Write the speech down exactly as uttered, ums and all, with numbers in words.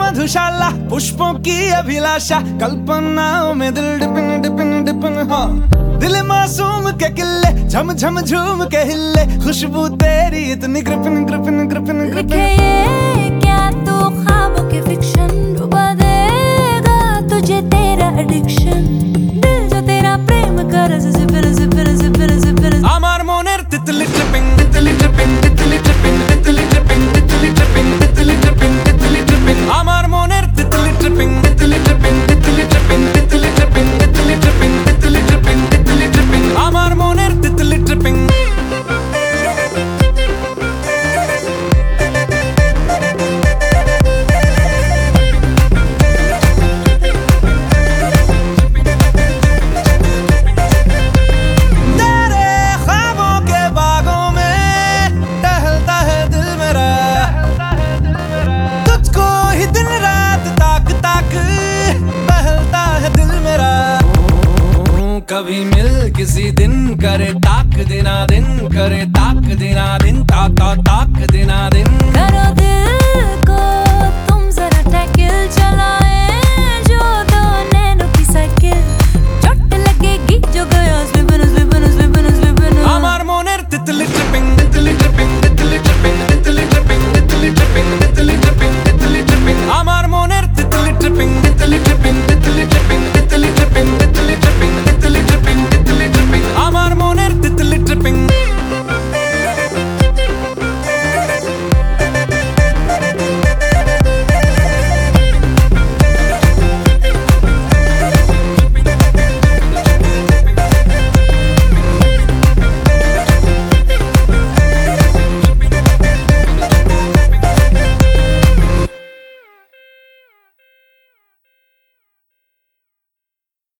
मधुशाला, पुष्पों की अभिलाषा, कल्पनाओं में दिल डिपिन डिपिन डिपिन। हाँ, दिल मासूम के किले, झम झम झूम के हिले, खुशबू तेरी इतनी ग्रिपिन ग्रिपिन ग्रिपिन ग्रिपिन। ये क्या तू ख्वाबों के फिक्शन, डुबा देगा तुझे तेरा एडिक्शन, दिल जो तेरा प्रेम कर जिपिर जिपिर जिपिर जिपिर। আমার মনের তিতলি ট্রিপিং তিতলি ট্রিপিং তিতলি ট্রিপিং তিতলি ট্রিপিং তিতলি ট্রিপিং তিতলি ট্রিপিং তিতলি ট্রিপিং। আমার মনের তিতলি ট্রিপিং তিতলি ট্রিপিং তিতলি ট্রিপিং তিতলি ট্রিপিং তিতলি ট্রিপিং তিতলি ট্রিপিং তিতলি ট্রিপিং। আমার মনের তিতলি ট্রিপিং। कभी मिल किसी दिन, करे ताक दिना दिन, करे ताक दिना दिन, ता ता ताक दिना दिन। करो दिल